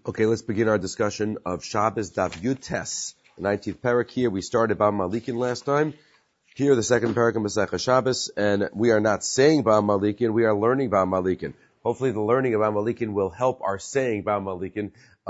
Okay, let's begin our discussion of Shabbos Daf Yutes, the 19th parak here. We started Ba'am Malikin last time. Here, the second parak in Masechah Shabbos, and we are not saying Ba'am Malikin, we are learning Ba'am Malikin. Hopefully the learning of Ba'am Malikin will help our saying Ba'am Malikin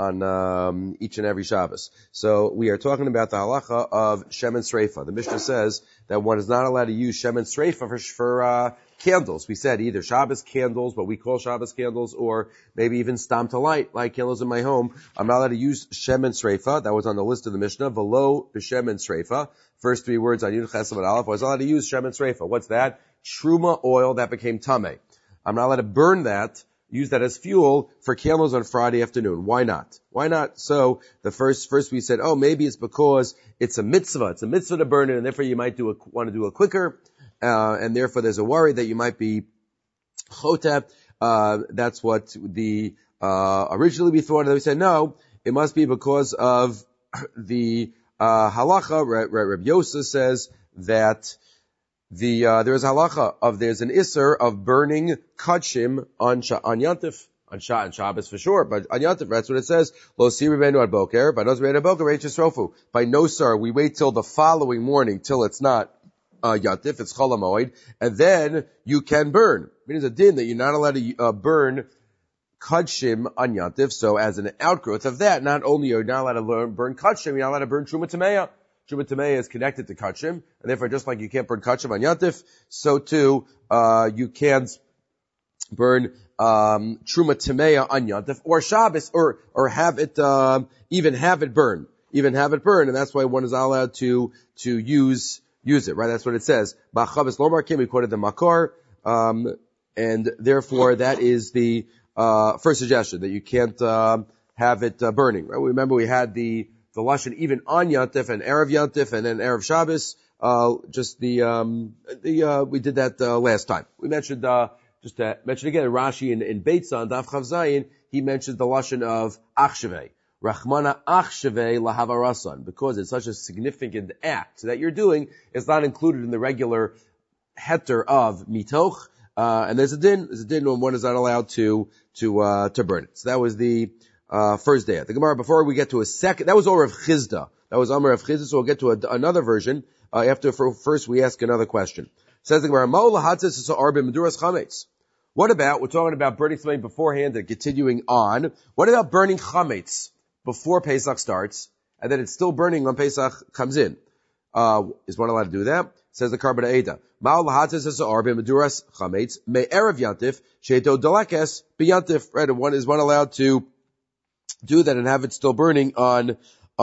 on each and every Shabbos. So we are talking about the halacha of Shemen Sreifa. The Mishnah says that one is not allowed to use Shemen Sreifa for candles. We said either Shabbos candles, what we call Shabbos candles, or maybe even Stam to light candles in my home. I'm not allowed to use Shemen Sreifa. That was on the list of the Mishnah. Velo b'Shemen Sreifa. First three words on Yud Chesed and Aleph. I was allowed to use Shemen Sreifa. What's that? Truma oil that became Tameh. I'm not allowed to burn that, use that as fuel for candles on Friday afternoon. Why not? Why not? So the first we said, maybe it's because it's a mitzvah. It's a mitzvah to burn it, and therefore you might want to do it quicker, and therefore there's a worry that you might be chotep. That's what the originally we thought. And we said no, it must be because of the halacha. Reb Yosef says that there's halacha there's an isser of burning kachim on Yantif, on Shabbos for sure, but on Yantif, that's what it says. Lo siribenu ad boker, by no sar boker reiches rofu. By no sar, we wait till the following morning till it's not Yantif, it's Chol HaMoed, and then you can burn. It means a din that you're not allowed to burn kachim on Yantif. So as an outgrowth of that, not only are you not allowed to burn kachim, you're not allowed to burn Truma Tameya. Truma Tameya is connected to Kachim, and therefore just like you can't burn Kachim on Yantif, so too, you can't burn, Truma Tameya on Yantif, or Shabbos, or have it, even have it burn, and that's why one is not allowed to use it, right? That's what it says. Ba'chavis lo markim, we quoted the Makar, and therefore that is the, first suggestion, that you can't, have it, burning, right? Remember we had the Lashon even on Yantif and Erev Yantif and then Erev Shabbos, we did that, last time. We mentioned, just to mention again, Rashi in Beitzah, Daf Chav Zayin, he mentioned the Lashon of Achshevei. Rachmana Achshevei lahavarasan, because it's such a significant act that you're doing, it's not included in the regular heter of mitoch, and there's a din when one is not allowed to burn it. So that was the first day. The Gemara, before we get to a second, that was Or of Chizda. That was Amar of Chizda, so we'll get to another version, first we ask another question. Says the Gemara, what about, we're talking about burning something beforehand and continuing on, what about burning chametz before Pesach starts, and then it's still burning when Pesach comes in? Is one allowed to do that? Says the Karban Eida, right, one allowed to do that and have it still burning on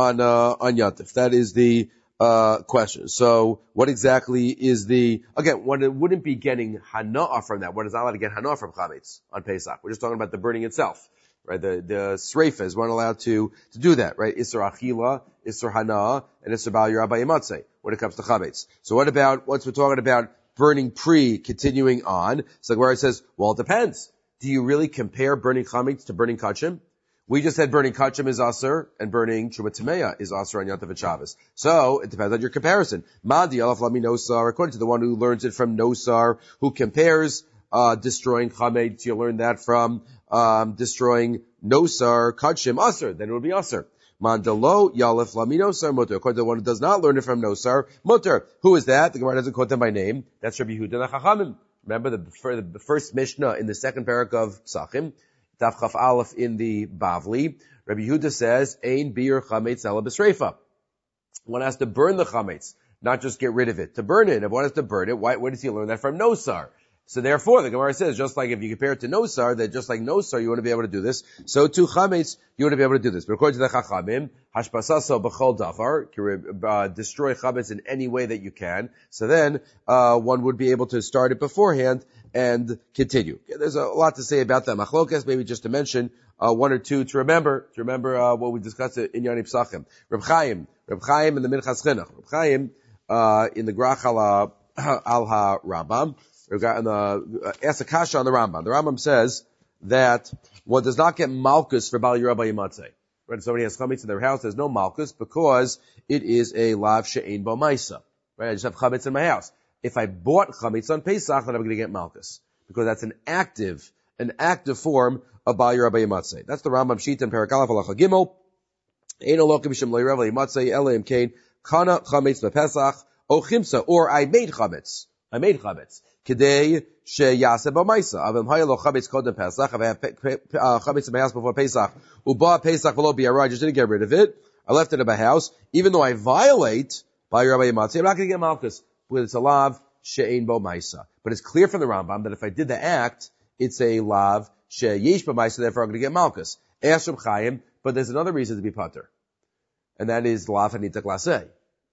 Yantif. That is the question. So what exactly is again, one wouldn't be getting hana'ah from that. One is not allowed to get hana'ah from chametz on Pesach. We're just talking about the burning itself, right? The sreifa is one allowed to do that, right? Isser achila, isser hana'ah, and isser bal yirah b'yimatzeh when it comes to chametz. So what about, once we're talking about burning continuing on, so where it says, well, it depends. Do you really compare burning chametz to burning kachim? We just said burning kachim is aser and burning Truma Tameya is aser on Yantif and Shabbos. So it depends on your comparison. Madi alaf lami nosar, according to the one who learns it from nosar, who compares destroying chametz, you learn that from destroying nosar kachim aser, then it would be aser. Mandalo yalef lami nosar mutter, according to the one who does not learn it from nosar mutter. Who is that? The Gemara doesn't quote them by name. That's Rabbi Yehuda Chachamim. Remember the first Mishnah in the second parak of Psachim. Daf Chaf Aleph in the Bavli, Rabbi Yehuda says, Ein bir chametz ela b'sreifa. One has to burn the chametz, not just get rid of it. To burn it, if one has to burn it, where does he learn that from? Nosar. So therefore, the Gemara says, just like if you compare it to nosar, that just like nosar, you want to be able to do this. So to chametz, you want to be able to do this. But according to the Chachamim, hashpasaso b'chol dafar, destroy chametz in any way that you can. So then, one would be able to start it beforehand and continue. Okay, there's a lot to say about that. Machlokas, maybe just to mention, one or two to remember what we discussed in Yoni Psachim. Reb Chaim in the Minchas Chinuch. Reb Chaim, in the Grach al ha-Rambam, asks a kasha on the Rambam. The Rambam says that one does not get malchus for Bal Yirah B'yimatzeh. Right? If somebody has chametz in their house, there's no malchus because it is a lav she'ein bo maisa. Right? I just have chametz in my house. If I bought chametz on Pesach, then I'm going to get malchus because that's an active form of Bali Rabbi Matzeh. That's the Rambam Shita in Parak Aleph Halacha Gimel. Ein olokim shem loy Rabbi Matzeh elim kain kana chametz bepesach o chimsa, or I made chametz. Kedei sheyase b'maisa. Avim hayalo chametz kodem Pesach. If I have chametz in my house before Pesach, uba Pesach v'lo bi'ara, I just didn't get rid of it. I left it in my house. Even though I violate by Rabbi Matzeh, I'm not going to get malchus because it's a lav she'ein bo maisa. But it's clear from the Rambam that if I did the act, it's a lav she'yesh bo maisa. Therefore, I'm going to get malchus. Ask Reb Chaim, but there's another reason to be pater, and that is lav hanita klasei.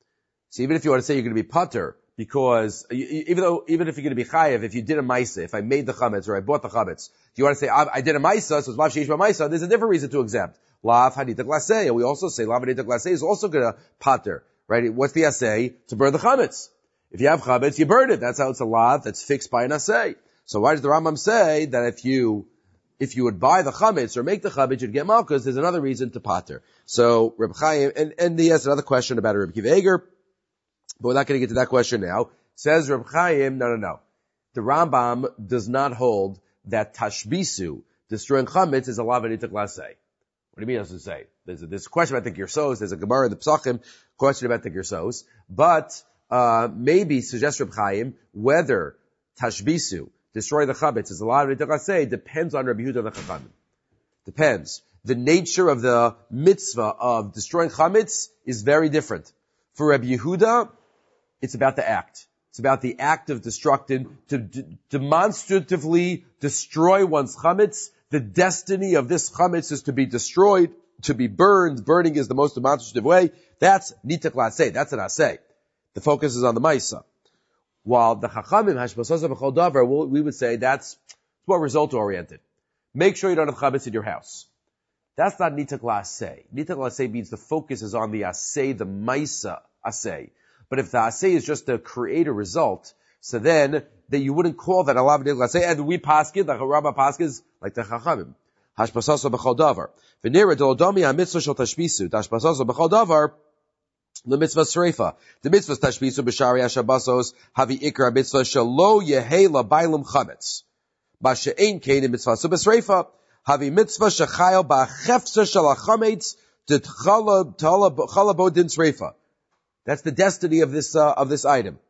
So even if you want to say you're going to be pater, because even if you're going to be chayev, if you did a maisa, if I made the chametz or I bought the chametz, if you want to say I did a maisa, so it's lav she'yesh bo maisa, there's a different reason to exempt. Lav hanita klasei, and we also say lav hanita klasei is also going to pater, right? What's the assay? To burn the chametz. If you have chametz, you burn it. That's how it's a lav that's fixed by an assay. So why does the Rambam say that if you would buy the chametz or make the chametz, you'd get malchus? There's another reason to pater. So Reb Chaim, and he has another question about a Reb Kiva Eger, but we're not going to get to that question now. Says Reb Chaim, no. The Rambam does not hold that tashbisu, destroying chametz, is a lav hanita klasei. What do you mean? Doesn't say. There's a question about the girsos. There's a Gemara in the Pesachim question about the girsos, but maybe suggests Reb Chaim whether tashbisu, destroy the chametz, is a lav hanita klasei, depends on Rabbi Yehuda the Chachamim. Depends. The nature of the mitzvah of destroying chametz is very different. For Rabbi Yehuda, it's about the act. It's about the act of destructing, to demonstratively destroy one's chametz. The destiny of this chametz is to be destroyed, to be burned. Burning is the most demonstrative way. That's nita klasei. That's an asay. The focus is on the maisa. While the chachamim, hashbasasa b'chol davar, we would say that's more result-oriented. Make sure you don't have chametz in your house. That's not nita klasei. Nita klasei means the focus is on the asay, the maisa asay. But if the asay is just to create a result, so then that you wouldn't call that a lav nita klasei. And we paskin, the Rabba paskins, like the chachamim. Hashbasasa b'chol davar. V'nira d'lodomi ha-mitzvah shel tashbisu. Hashbasasa b'chol davar. The mitzvah sreifa. The mitzvah tashbisu b'shari ha-shabbasos havi ikra mitzvah shelo yehei labailum chametz. Ba'she'ein kein in mitzvah sreifa havi mitzvah shechayel ba'chefsa shel ha-chametz t'chala bo din sreifa. That's the destiny of this item.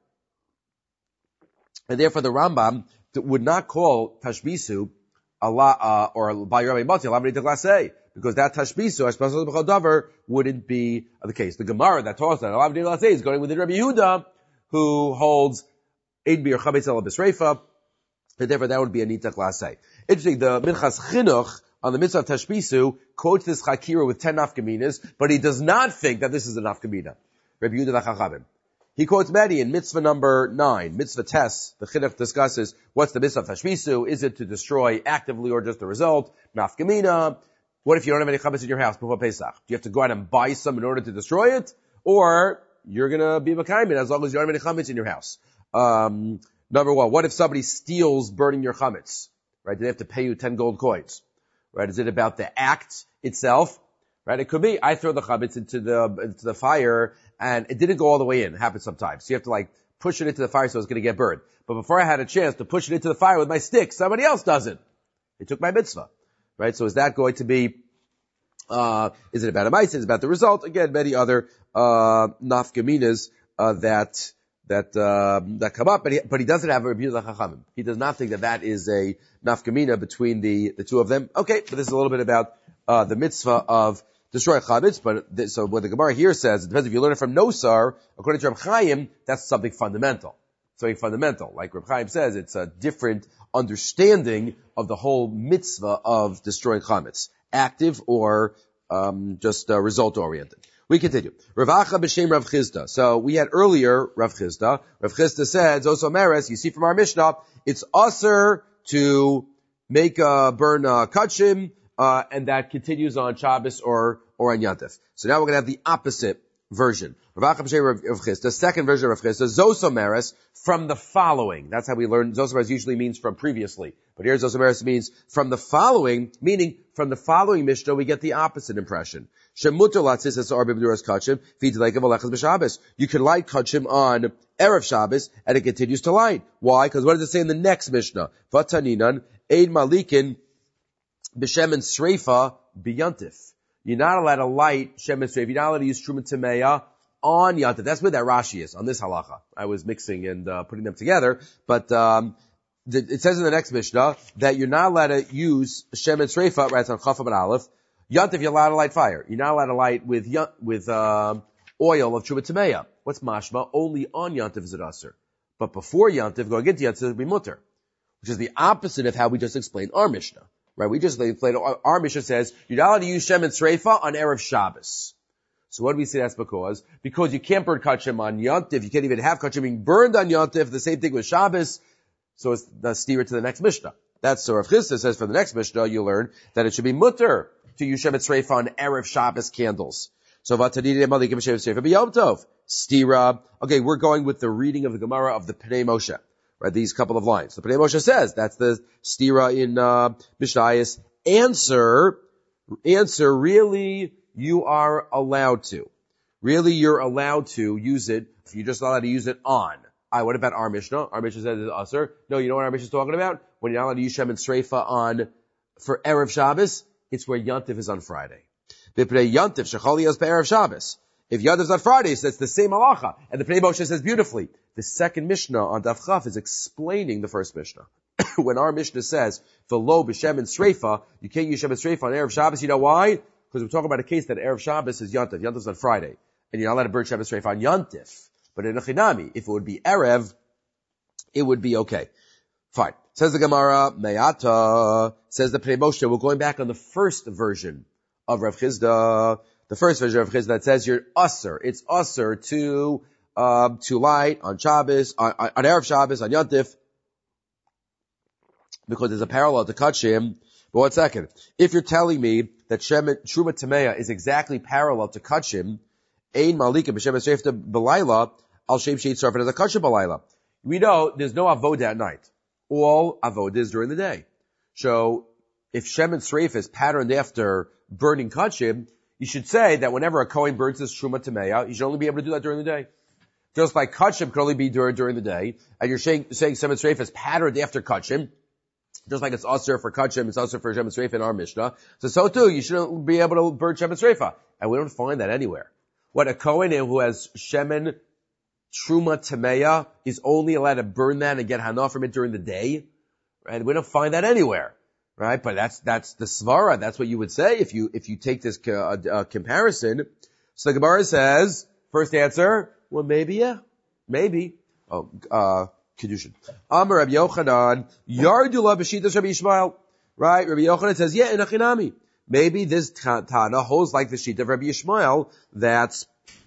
And therefore the Rambam would not call tashbisu Allah or by Rabbi Matzeh lav hanita klasei, because that tashbisu hashbasas b'chol davar wouldn't be the case. The Gemara that taught us that lav hanita klasei is going with the Rabbi Yehuda, who holds ein bir chametz ela b'sreifa, and therefore that would be a nita klasei. Interesting, the Minchas Chinuch on the mitzvah of tashbisu quotes this chakira with 10 nafkaminas, but he does not think that this is a nafkamina. Rabbi Yehuda the Chachamim. He quotes many in mitzvah number 9, mitzvah tes. The Chinuch discusses what's the mitzvah of tashbisu. Is it to destroy actively or just a result? Nafkamina. What if you don't have any chametz in your house before Pesach? Do you have to go out and buy some in order to destroy it? Or you're gonna be makayim as long as you don't have any chametz in your house? Number one, what if somebody steals burning your chametz? Right? Do they have to pay you 10 gold coins? Right? Is it about the act itself? Right? It could be, I throw the chametz into the fire and it didn't go all the way in. It happens sometimes. So you have to push it into the fire so it's going to get burned. But before I had a chance to push it into the fire with my stick, somebody else does it. They took my mitzvah. Right? So is that going to be, is it about a mitzvah? Is it about the result? Again, many other, nafkaminas, that come up, but he doesn't have a Rabbi Yehuda Chachamim. He does not think that is a nafkamina between the two of them. Okay, but this is a little bit about, the mitzvah of destroy chametz, but so what the Gemara here says, it depends if you learn it from Nosar, according to Reb Chaim, that's something fundamental. Something fundamental. Like Reb Chaim says, it's a different understanding of the whole mitzvah of destroying chametz. Active or, just, result-oriented. We continue. Rav Acha b'shem Rav Chizda. So we had earlier Rav Chizda. Rav Chizda said, Zoso Meres, you see from our Mishnah, it's usher to make burn kachim, and that continues on Shabbos or on Yantif. So now we're going to have the opposite version. Rav Acha b'shem Rav Chizda, second version of Rav Chizda, Zoso Meres, from the following. That's how we learn. Zoso Meres usually means from previously. But here Zoso Meres means from the following, meaning from the following Mishnah we get the opposite impression. You can light kachim on Erev Shabbos, and it continues to light. Why? Because what does it say in the next Mishnah? Vataninan, Eid Malikin, b'shemen sreifa biyantif. You're not allowed to light shemen sreifa. You're not allowed to use truma tameya on yantif. That's where that Rashi is, on this halacha. I was mixing and putting them together, but it says in the next Mishnah that you're not allowed to use shemen sreifa, right, it's on Chaf and Aleph. Yantif, you're allowed to light fire. You're not allowed to light with oil of truma tameya. What's mashma? Only on yantif is it aser. But before yantif, going into yantif, it would be mutter, which is the opposite of how we just explained our Mishnah. Right? We just explained, our Mishnah says, you're not allowed to use shemen sreifa on Erev Shabbos. So what do we say that's because? Because you can't burn kachim on yantif, you can't even have kachim being burned on yantif, the same thing with Shabbos, so it's the steer to the next Mishnah. That's so Rav Chisda says for the next Mishnah, you learn that it should be mutter to use shemen sreifa on Erev Shabbos candles. So vatadidei malikim shemen sreifa b'yom tov. Stira. Okay, we're going with the reading of the Gemara of the Pnei Moshe. Right, these couple of lines. The Pnei Moshe says, that's the stira in Mishnayos. Answer, really, you are allowed to. Really, you're allowed to use it. You're just allowed to use it on. What about our Mishnah? Our Mishnah says it's aser. No, you know what our Mishnah is talking about? When you're not allowed to use shemen sreifa on, for Erev Shabbos, it's where Yantif is on Friday. B'pnei Yantif, shechali yos be'erev Shabbos. If Yantif's on Friday, so it's the same halacha. And the Pnei Moshe says beautifully, the second Mishnah on Daf Chaf is explaining the first Mishnah. When our Mishnah says, v'lo b'shemen sreifa, you can't use shemen sreifa on Erev Shabbos, you know why? Because we're talking about a case that Erev Shabbos is Yantif. Yantif's on Friday. And you're not allowed to burn shemen sreifa on Yantif. But in a chinami, if it would be Erev, it would be okay. Fine. Says the Gemara, Me'ata, says the Pnei Moshe, we're going back on the first version of Rav Chisda. The first version of Chisda that says you're usher. It's usher to light on Shabbos, on Erev Shabbos, on Yantif, because there's a parallel to Kachim. But 1 second. If you're telling me that Truma Tameya is exactly parallel to Kachim, Ein Malika B'Shem Esreifta B'Layla, Al Shem Sheit Sarfet as a Kachim B'Layla. We know there's no avoda at night. All avoda is during the day. So, if Shem and Sreif is patterned after burning Kachim, you should say that whenever a Kohen burns his Truma Tameya, you should only be able to do that during the day. Just like Kachim can only be during the day, and you're saying Shem and Sreif is patterned after Kachim, just like it's Asr for Kachim, it's Asr for Shem and Sreif in our Mishnah. So too, you shouldn't be able to burn Shem and Sreifa. And we don't find that anywhere. What a Kohen who has Shemen Truma Tameya is only allowed to burn that and get Hana from it during the day. Right? We don't find that anywhere. Right? But that's the Svara. That's what you would say if you take this comparison. So the Gemara says, first answer, well maybe, yeah. Maybe. Kedushin. Amar Rabbi Yochanan, Yardula b'shitas Rabbi Yishmael. Right? Rabbi Yochanan says, yeah, in Achinami. Maybe this Tana holds like the sheet of Rabbi Yishmael that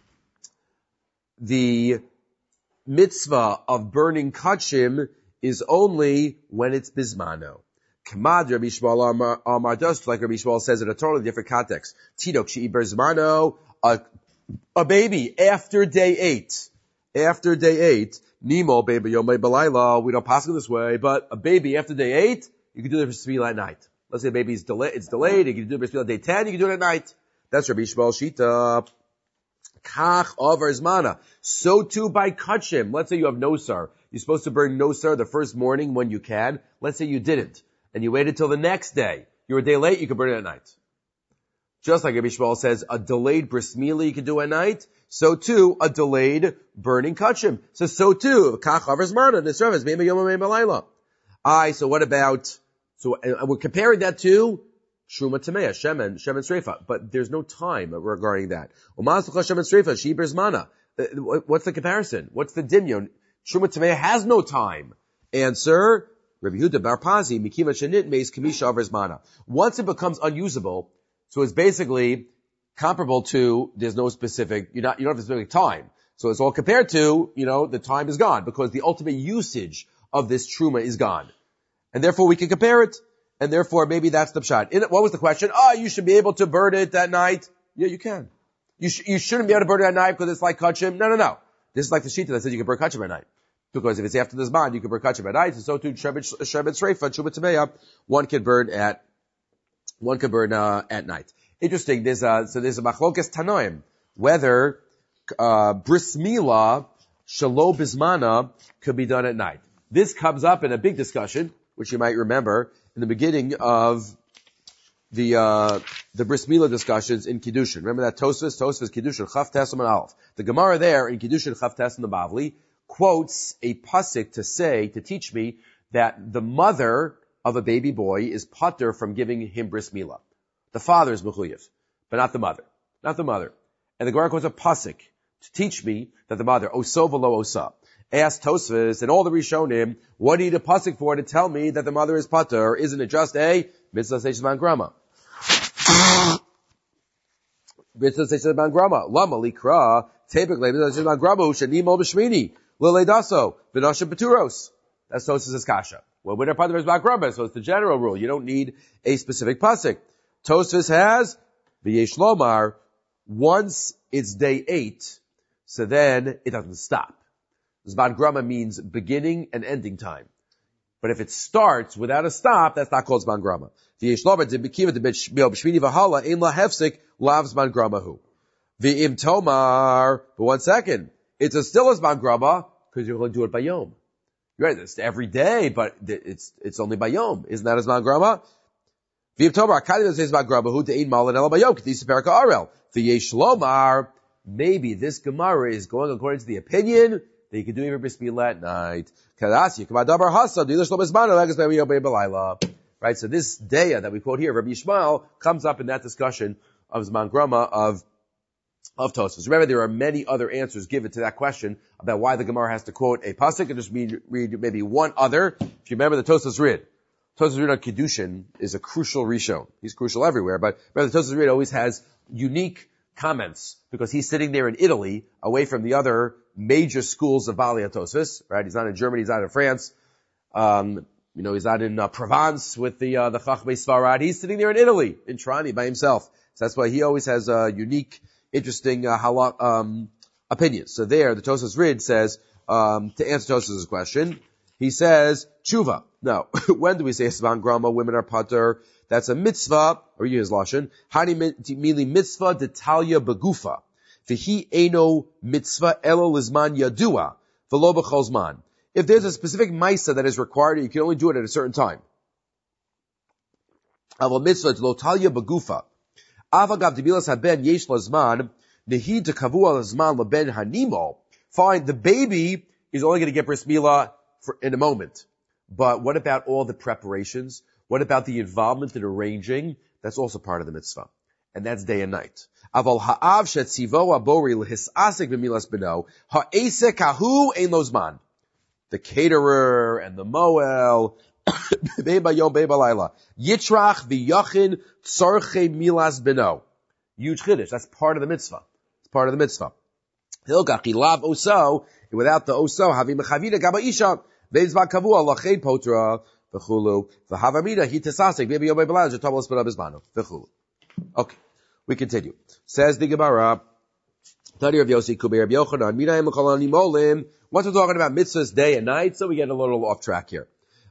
the mitzvah of burning kachim is only when it's bismano. Kamad Rabbi Yishmael Amar does, like Rabbi Yishmael says in a totally different context. Tidok she'i bismano, a baby after day 8. After day 8, Nimo baby yomei balayla. We don't pass it this way, but a baby after day 8, you can do the bris milah at night. Let's say the baby's it's delayed. You can do the bris milah day 10. You can do it at night. That's Rabbi Yishmael Shita. Kach over zmana. So too by kachim. Let's say you have nosar. You're supposed to burn nosar the first morning when you can. Let's say you didn't, and you waited till the next day. You're a day late. You can burn it at night. Just like Rabbi Yishmael says, a delayed bris milah you can do at night. So too, a delayed burning kachim. So too, kach avers marna, this service, maybe yom balayla. So what about, and we're comparing that to Truma Tameya, Shemen Sreifa, but there's no time regarding that. Shemen Sreifa, Shibers Mana. What's the comparison? What's the dimyon? Truma Tameya has no time. Answer, Rabbi Yehuda Bar Pazi, Mikima Shenit Meis Kamisha avers mana. Once it becomes unusable, so it's basically comparable to, there's no specific, you don't have a specific time. So it's all compared to, the time is gone because the ultimate usage of this truma is gone. And therefore we can compare it. And therefore maybe that's the pshat. What was the question? You should be able to burn it that night. Yeah, you can. You shouldn't be able to burn it at night because it's like kachim. No. This is like the shita that says you can burn kachim at night. Because if it's after the zman, you can burn kachim at night. And so too, shemet sreifa, truma tameya, one can burn at night. Interesting. There's a machlokas tanoim whether bris milah shelo bismana could be done at night. This comes up in a big discussion, which you might remember in the beginning of the bris milah discussions in Kiddushin. Remember that Tosfos Kiddushin, Chaf Tes and Aleph. The Gemara there in Kiddushin, Chaf Tes and the Bavli, quotes a pasuk to teach me that the mother of a baby boy is pater from giving him bris milah. The father is mechuyev, but not the mother. Not the mother. And the Gemara quotes a pasuk to teach me that the mother, oso v'lo osa. Asked Tosfos and all the Rishonim, what do you need a pasuk for to tell me that the mother is pater? Isn't it just a mitzvah seishman grama? Mitzvah seishman grama. Lama likra tepik le mitzvah seishman grama ushanimo b'shmini lile daso v'nashim beturos. That's Tosfos' kasha. Well, when a pater is grama, so it's the general rule. You don't need a specific pasuk. Tosfos has v'yesh lomar. Once it's day 8, so then it doesn't stop. Zman grama means beginning and ending time. But if it starts without a stop, that's not called Zman grama. V'yesh lomar d'bikiva d'b'shmini v'hala ein la hefsek lav Zman gramahu. V'im tomar, but 1 second, it's still a Zman grama because you're going to do it by yom. You're right, it's every day, but it's only by yom. Isn't that a Zman grama? V'im tomar, akadi says Zman gramahu de'ein malin ela by yom, k'tisi perka arel. V'yesh lomar, maybe this Gemara is going according to the opinion that you can do your bris milah at night. Right, so this daya that we quote here, Rabbi Yishmael, comes up in that discussion of Zman grama of Tosfos. Remember, there are many other answers given to that question about why the Gemara has to quote a pasuk, and just read maybe one other. If you remember the Tosfos Rid on Kiddushin is a crucial Rishon. He's crucial everywhere, but remember the Tosfos Rid always has unique comments because he's sitting there in Italy, away from the other major schools of Bali Tosfos, right? He's not in Germany, he's not in France, he's not in Provence with the Chachmei Sfarad. He's sitting there in Italy, in Trani by himself. So that's why he always has unique, interesting opinions. So there, the Tosfos Rid says, to answer Tosfos' question, he says, tshuva. Now, when do we say Zman grama, women are pater? That's a mitzvah, or you use lashon. Hani mili mitzvah detalya begufa. V'hi eno mitzvah elo lizman yadua. V'lo b'chol zman. If there's a specific ma'isa that is required, you can only do it at a certain time. Aval mitzvah detalya begufa. Avagav debilas haben yesh lazman. Nehi dekavua lazman leben hanimo. Fine, the baby is only going to get bris milah in a moment. But what about all the preparations? What about the involvement in arranging? That's also part of the mitzvah. And that's day and night. Aval ha'av shetzivo abori l'hisasik b'milas beno, ha'esek hahu ein lo zman. The caterer and the moel, beba yom beba laila. Yitrach v'yachin tzorchei milas beno. Huge chiddush. That's part of the mitzvah. It's part of the mitzvah. Hilgach ilav oso, without the oso, havi mechavida gaba isha, ve'zva kavua lached potra, v'chulu, v'havamida hi tesasik, beba yom beba laila, jetovel sped abizmano, v'chulu. Okay, we continue. Says the Gemara, Tani Rav Yossi Kubi Rav Yochanan, Minayim l'cholani molim. Once we're talking about mitzvahs day and night, so we get a little off track here.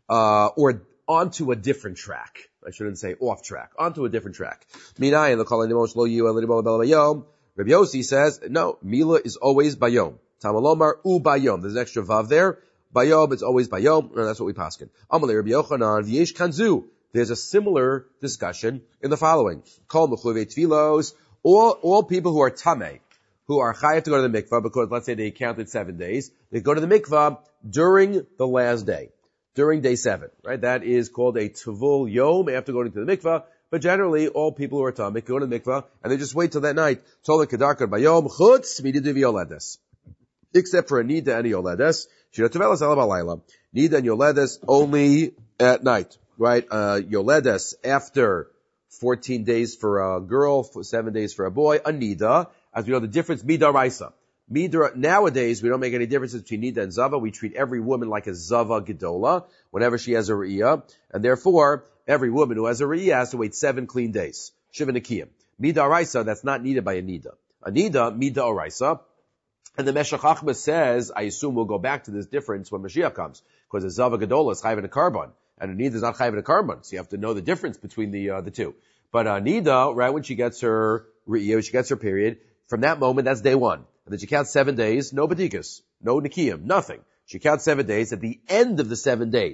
Or onto a different track. I shouldn't say off track. Onto a different track. Minayim l'cholani molim shlo yu elidibol bela bayom. Rav Yossi says, no, Mila is always bayom. Tamalomar u bayom. There's an extra vav there. Bayom, it's always bayom. And that's what we paskin. Amalei Rav Yochanan, v'yesh kanzu. There's a similar discussion in the following. Kol mechuvei tfilos, all people who are tameh, who are chayav to go to the mikvah, because let's say they counted 7 days, they go to the mikvah during the last day, during day 7, right? That is called a tevul yom after going to the mikvah, but generally all people who are tameh go to the mikvah, and they just wait till that night. Tol kedarkar bayom chutz mididu v'yoledes. Except for a nida and a yoledes, shiratuvelas ala balayla. Nida and yoledes only at night. Right, Yoledes after 14 days for a girl, 7 days for a boy, a nida. As we know, the difference, midaraisa. Nowadays, we don't make any differences between nida and zava. We treat every woman like a zava gedola whenever she has a re'iyah. And therefore, every woman who has a re'iyah has to wait 7 clean days. Shiva Nikiyim. Midaraisa, that's not needed by a nida. A nida, midaraisa. And the Meshech Chochmah says, I assume we'll go back to this difference when Mashiach comes. Because a zava gedola is chayv in a carbon. And a nida is not chayv in a carbon, so you have to know the difference between the two. But a nida, right when she gets her re'iyah, she gets her period, from that moment, that's day 1. And then she counts 7 days, no badikas, no nikiyim, nothing. She counts 7 days. At the end of the 7 days,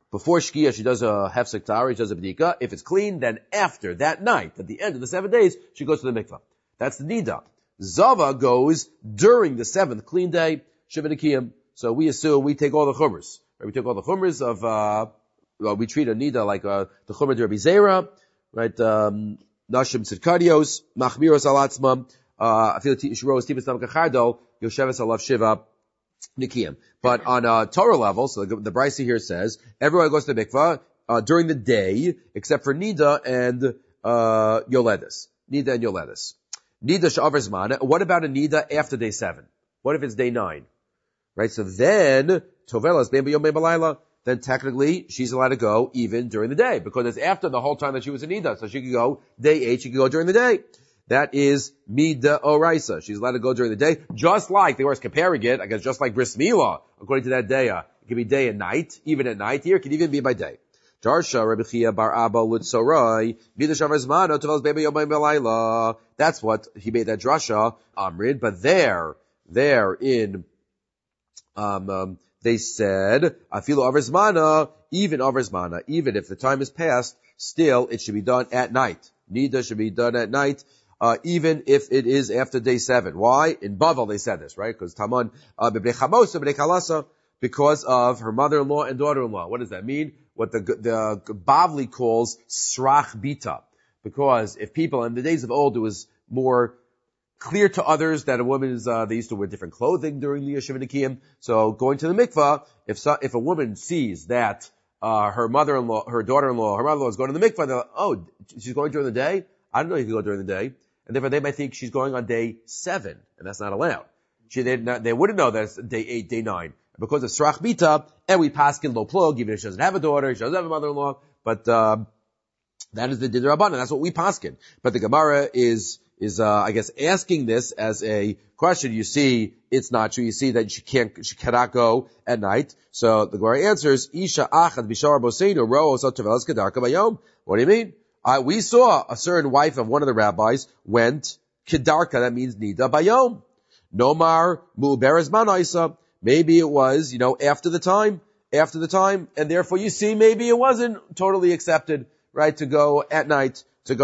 Before Shkia, she does a hefsek tahara, she does a b'dika. If it's clean, then after that night, at the end of the 7 days, she goes to the mikvah. That's the nida. Zava goes during the 7th clean day, shivanakiyam. So we assume we take all the chumras. Right? We take all the chumras of, we treat a nida like the chumra de Rabbi Zera, right? Nashim tzidkadios, machmiros alatzma, afil shros tipas tam kachardo, yosheves alav shiva, nikiyam. But on a Torah level, so the Brisa here says, everyone goes to the mikvah, during the day, except for nida and, yoledes. Nida and yoledes. Nida sha'avar zman. What about a nida after day 7? What if it's day 9? Right, so then, tovelas ben b'yom ben b'layla, then technically, she's allowed to go even during the day, because it's after the whole time that she was in nida, so she could go day 8, she could go during the day. That is mida oraisa. She's allowed to go during the day, just like, they were comparing it, I guess just like bris milah, according to that day, it could be day and night, even at night here, it could even be by day. Darsha Rabbi Chia bar Abba Lutzorai Mida Shavar Zmano Tovelas Bebe Yom Belayla. That's what he made that drasha Amrid. But there in they said Afilu Averzmana, even Averzmana, even if the time is passed, still it should be done at night. Nida should be done at night. Even if it is after day 7. Why? In Bavel they said this, right? Because Taman B'nei Chamosa B'nei Kalasa, because of her mother-in-law and daughter-in-law. What does that mean? What the Bavli calls srach bita. Because if people, in the days of old, it was more clear to others that a woman's, they used to wear different clothing during the Yeshiva Nikiyim. So going to the mikvah, if a woman sees that, her mother-in-law, her daughter-in-law, her mother-in-law is going to the mikvah, they're like, oh, she's going during the day? I don't know you can go during the day. And therefore they might think she's going on day 7, and that's not allowed. They wouldn't know that it's day 8, day 9. Because of Srach Bita, and we paskin lo plug, even if she doesn't have a daughter, she doesn't have a mother-in-law, but, that is the Din Rabbanan, that's what we paskin. But the Gemara is, I guess, asking this as a question. You see, it's not true. You see that she cannot go at night. So the Gemara answers, Isha achad bishar boseinu ro osot tevelas kedarka bayom. What do you mean? We saw a certain wife of one of the rabbis went kedarka, that means nida bayom. Nomar mu'beres manaisa. Maybe it was, after the time, and therefore you see, maybe it wasn't totally accepted, right, to go at night,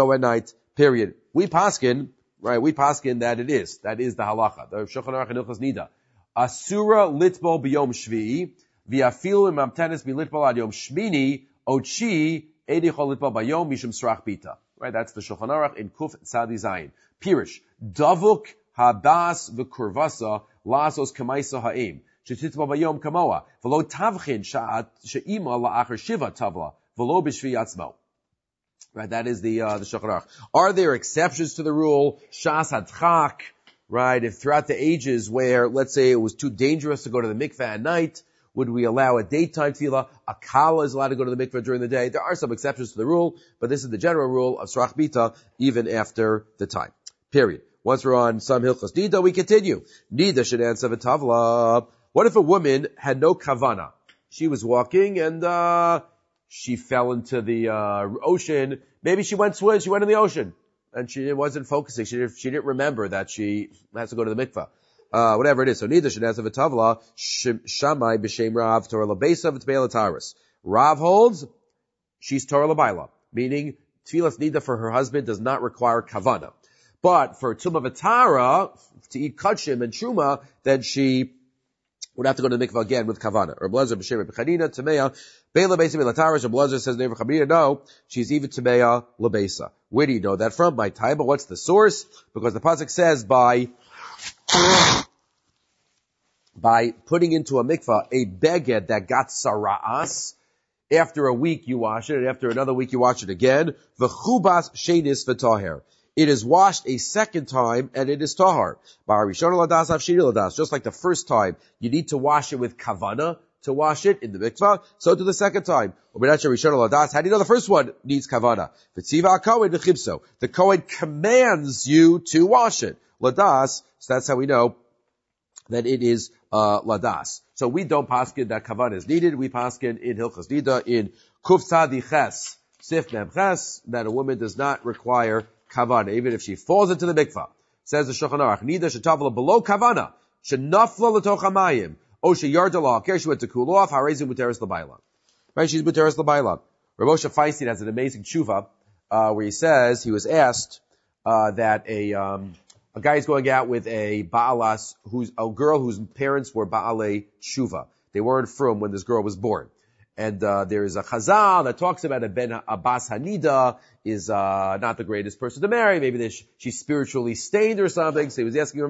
period. We paskin that it is. That is the halacha. The Shulchan Aruch and Hilchos Nida. Asura litbol b'yom shvi'i, v'afilu imamtenis b'litbol ad yom shmini, ochi, edichol litbol b'yom mishum srach bita. Right, that's the Shulchan Aruch in Kuf Tzadi Zayin. Pirish, davuk habas v'kurvasa, lasos kamaisa ha'im. Shetitba bayom kamoa. V'lo tavchin she'ima la'achar shiva tavla. V'lo b'shvi yatzmo. Right, that is the Shulchan Aruch. Are there exceptions to the rule? Shas hadchak. Right, if throughout the ages where, let's say, it was too dangerous to go to the mikveh at night, would we allow a daytime tefillah? A kala is allowed to go to the mikveh during the day. There are some exceptions to the rule, but this is the general rule of srach bita, even after the time. Period. Once we're on some hilchos nida, we continue. Nida should answer v'tavla. What if a woman had no kavana? She was walking and she fell into the ocean. Maybe she went in the ocean and she wasn't focusing. She didn't remember that she has to go to the mikvah. Whatever it is. So nida should answer v'tavla. Shamai b'shem Rav Torah l'beisa v'tbeil l'taris. Rav holds she's Torah l'baila, meaning tefillas nida for her husband does not require kavana. But for Tumah V'Tara, to eat Kachim and Truma, then she would have to go to the mikvah again with Kavana. Or Blazer, B'Shem, B'Chanina, Tameya, Be'la Beisa, B'Latara, Blazer says, Never Chamina, no, she's even Tameya, L'Beisa. Where do you know that from? My time, but what's the source? Because the Pasuk says by putting into a mikvah a beged that got sara'as, after a week you wash it, and after another week you wash it again, V'chubas Shenis V'Taher. It is washed a second time, and it is tahar. Just like the first time, you need to wash it with kavana to wash it in the mikvah, so to the second time. How do you know the first one needs kavana? The Kohen commands you to wash it. Ladas, so that's how we know that it is ladas. So we don't paskin that kavana is needed. We paskin in Hilchos Nida, in Kuf Tzadi Ches, Sif Mem Ches, that a woman does not require kavana, even if she falls into the mikvah. Says the Shulchan Aruch, Nida shetavla below kavana, shenafla l'toch hamayim, o sheyarda la'aker, she went to cool off, harezim muteres l'bayla. Right? She's Muteres L'Baila. Rav Moshe Feinstein has an amazing tshuva, where he says he was asked, that a guy is going out with a Ba'alas, who's a girl whose parents were Ba'alei Tshuva. They weren't from when this girl was born. And there is a Chazal that talks about a Bas Hanida is not the greatest person to marry. Maybe she's spiritually stained or something. So he was asking Rav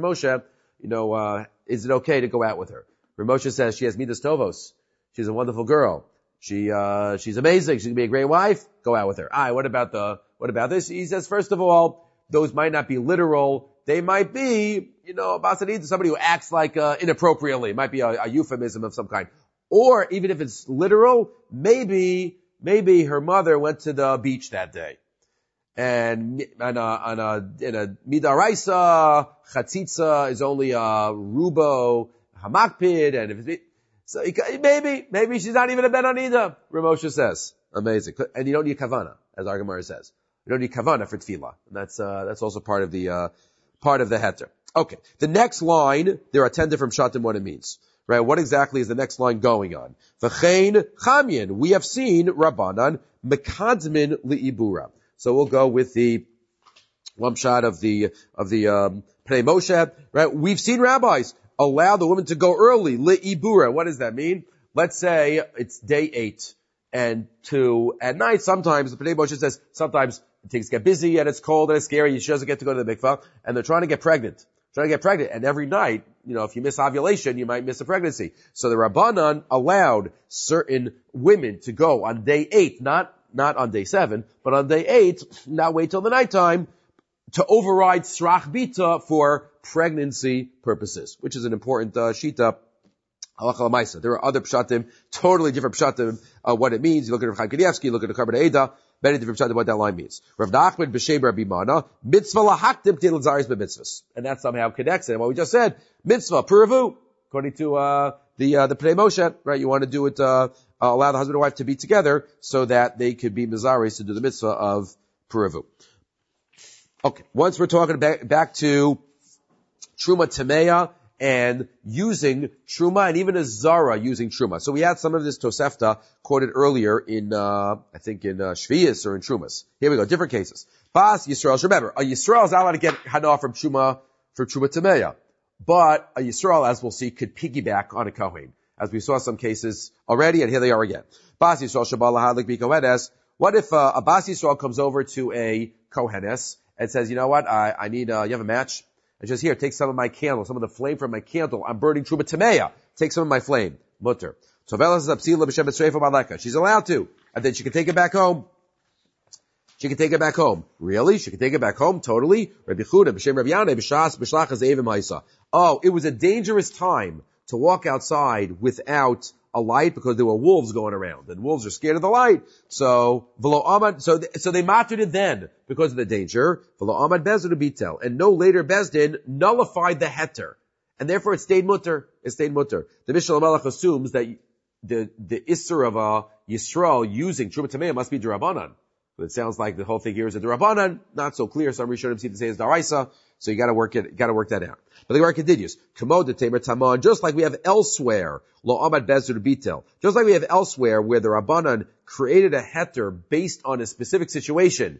Moshe, is it okay to go out with her? Rav Moshe says she has Midas Tovos. She's a wonderful girl. She's amazing. She's gonna be a great wife. Go out with her. What about this? He says, first of all, those might not be literal. They might be, a Bas Hanida, somebody who acts like inappropriately. It might be a euphemism of some kind. Or even if it's literal, maybe her mother went to the beach that day. And in a midaraisa, chatzitza is only a rubo hamakpid, and so maybe she's not even a ben anida, Rav Moshe says. Amazing. And you don't need kavana, as our Gemara says. You don't need kavana for tefillah. And that's also part of the heter. Okay. The next line, there are 10 different shatim what it means. Right? What exactly is the next line going on? V'chein chamyin. We have seen Rabbanan mekadmin li'ibura. So we'll go with the one shot of the Pnei Moshe. Right? We've seen rabbis allow the woman to go early li'ibura. What does that mean? Let's say it's day 8 and at night. Sometimes the Pnei Moshe says sometimes things get busy and it's cold and it's scary. She doesn't get to go to the mikvah, and they're trying to get pregnant. And every night, if you miss ovulation, you might miss a pregnancy. So the Rabbanan allowed certain women to go on day 8, not on day 7, but on day 8, not wait till the nighttime, to override srach bita for pregnancy purposes, which is an important shita. Halacha l'maisa. There are other pshatim, totally different pshatim, what it means. You look at Rav Chaim Kanievsky, you look at the Karban Eda, many different pshatim what that line means. Rav Nachman b'shem Rabbi Mana, mitzvah lahaktim til zaris b'mitzvahs. And that somehow connects it. And what we just said, mitzvah, puravu, according to, the Pnei Moshe, right? You want to do it, allow the husband and wife to be together so that they could be mizaris to do the mitzvah of puravu. Okay. Once we're talking back to Truma Tameya, and using Truma, and even a Zara using Truma. So we had some of this Tosefta quoted earlier in, I think in Shvius or in Trumas. Here we go, different cases. Bas Yisrael, remember, a Yisrael is not allowed to get Hana from Truma Tameya. But a Yisrael, as we'll see, could piggyback on a Kohen. As we saw some cases already, and here they are again. Bas Yisrael Shabbat Lahadlik B'Kohenes. What if a Bas Yisrael comes over to a Kohenes and says, you know what, I need, you have a match? And says, here, take some of my candle, some of the flame from my candle. I'm burning Truma Tameya. Take some of my flame. Mutter. She's allowed to. And then she can take it back home. Really? She can take it back home? Totally? Oh, it was a dangerous time to walk outside without a light because there were wolves going around, and wolves are scared of the light. So they mattered it then because of the danger. And no later Bezdin nullified the heter, and therefore it stayed mutter. The Mishnah Malach assumes that the isser of a Yisrael using Truma Tameya must be D'Rabbanan. But it sounds like the whole thing here is a D'Rabbanan. Not so clear. Some Rishonim seem to say it's D'Araisa. So you gotta work that out. But the Gemara continues. Just like we have elsewhere, Lo Amad Bezer Bitel. Just like we have elsewhere where the Rabbanan created a heter based on a specific situation.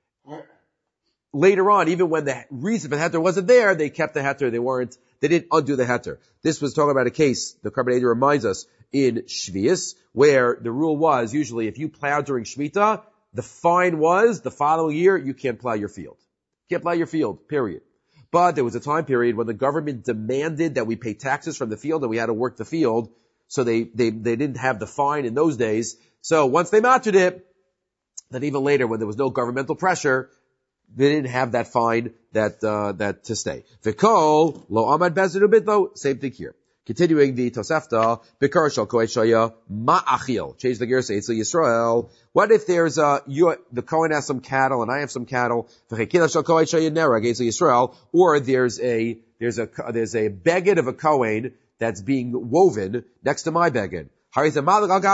Later on, even when the reason for the heter wasn't there, they kept the heter. They didn't undo the heter. This was talking about a case, the Karban Eder reminds us, in Shvius, where the rule was, usually if you plowed during Shemitah, the fine was, the following year, you can't plow your field. Can't plow your field, period. But there was a time period when the government demanded that we pay taxes from the field and we had to work the field. So they didn't have the fine in those days. So once they matched it, then even later when there was no governmental pressure, they didn't have that fine that to stay. V'kol lo amad bezer ubitlo, same thing here. Continuing the Tosefta, Bikar shal kohen shaya ma'achil. Change the gear, say it's Yisrael. What if there's the Kohen has some cattle and I have some cattle, V'chekila shal kohen shaya nera against Yisrael, or there's a beged of a Kohen that's being woven next to my beged. Right, if there's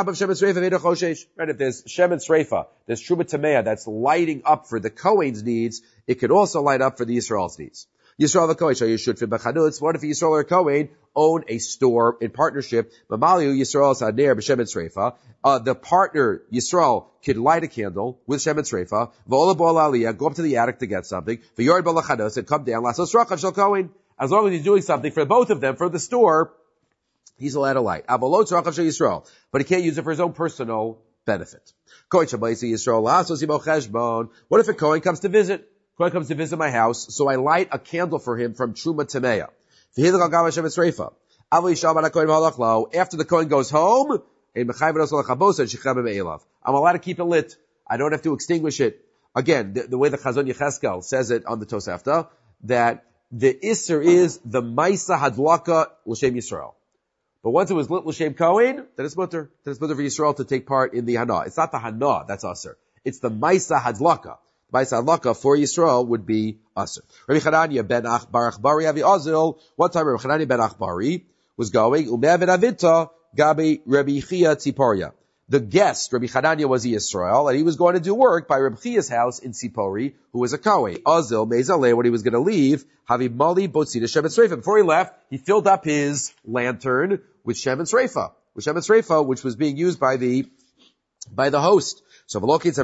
Shemen Sreifa, there's Truma Tameya that's lighting up for the Kohen's needs, it could also light up for the Yisrael's needs. Yisrael v'Kohen, you should fit b'chanutz. What if Yisrael or Kohen own a store in partnership? Mamaliu Yisrael saner b'shem tzreifa. The partner Yisrael could light a candle with shem tzreifa. V'ola b'ol aliyah, go up to the attic to get something. V'yord b'lachanutz, and come down. Lasos rachaf shel Kohen. As long as he's doing something for both of them, for the store, he's allowed to light. Avolot rachaf shel Yisrael, but he can't use it for his own personal benefit. What if a Kohen comes to visit? Kohen comes to visit my house, so I light a candle for him from Truma Tameya. After the Kohen goes home, I'm allowed to keep it lit. I don't have to extinguish it. Again, the way the Chazon Yecheskel says it on the Tosefta, that the Isser is the Maisa Hadlaka L'Shem Yisrael. But once it was lit L'Shem Kohen, then it's mutter. Then it's mutter for Yisrael to take part in the Hana. It's not the Hana that's Asr. It's the Maisa Hadlaka. Maisa Hadlaka for Yisrael would be Asr. Rabbi Chananya ben Bar Achbari Avi Azil. One time Rabbi Chananya ben Achbari was going, Ume'avid Avita Gabi Rabbi Chia Tziporia. The guest, Rabbi Chananya, was Yisrael, and he was going to do work by Rabbi Chia's house in Tzipori, who was a Kohen. Azil Mezaleh, when he was going to leave, Havi Mali Botzina Shem Tzreifa. Before he left, he filled up his lantern with Shem Tzreifa, which was being used by the host. So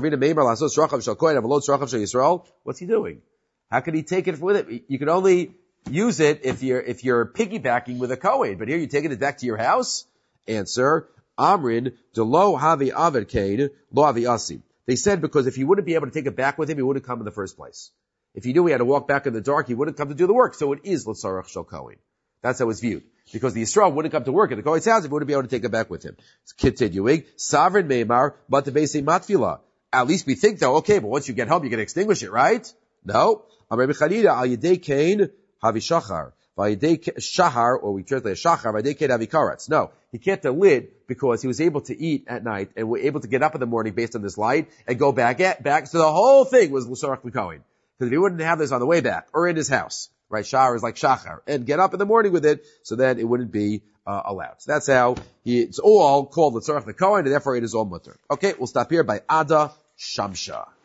what's he doing? How can he take it with it? You can only use it if you're piggybacking with a Kohen, but here you're taking it back to your house? Answer, Amrin, de lo havi avid kain, lo havi asi. They said because if he wouldn't be able to take it back with him, he wouldn't come in the first place. If he knew he had to walk back in the dark, he wouldn't come to do the work. So it is l'tzarech shel Kohen. That's how it's viewed. Because the Yisrael wouldn't come to work at the Kohen's house if he wouldn't be able to take it back with him. Continuing, Sovereign Meimar, but the Beis Matfila. At least we think though, okay, but once you get home, you can extinguish it, right? No. Rabbi Chanina, al yedei kain havi shachar. Shahar, or we translate Shachar, no, he can't have lit because he was able to eat at night and were able to get up in the morning based on this light and go back. So the whole thing was L'Sarach L'Kohen. Because if he wouldn't have this on the way back or in his house, right? Shahar is like Shachar, and get up in the morning with it, so then it wouldn't be allowed. So that's how it's all called L'Sarach L'Kohen, and therefore it is all mutter. Okay, we'll stop here by Ada Shamsha.